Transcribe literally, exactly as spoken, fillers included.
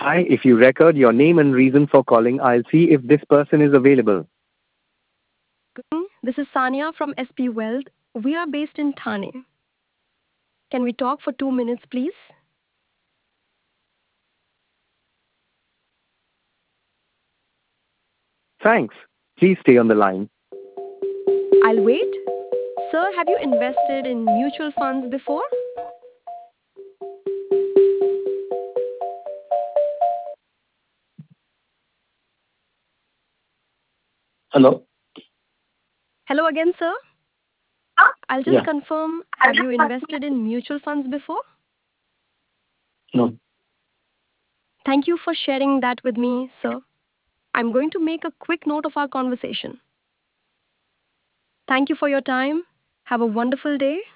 Hi, if you record your name and reason for calling, I'll see if this person is available. This is Sania from S P Wealth. We are based in Thane. Can we talk for two minutes, please? Thanks. Please stay on the line. I'll wait. Sir, have you invested in mutual funds before? Hello. Hello again, sir. I'll just Yeah. confirm. Have you invested in mutual funds before? No. Thank you for sharing that with me, sir. I'm going to make a quick note of our conversation. Thank you for your time. Have a wonderful day.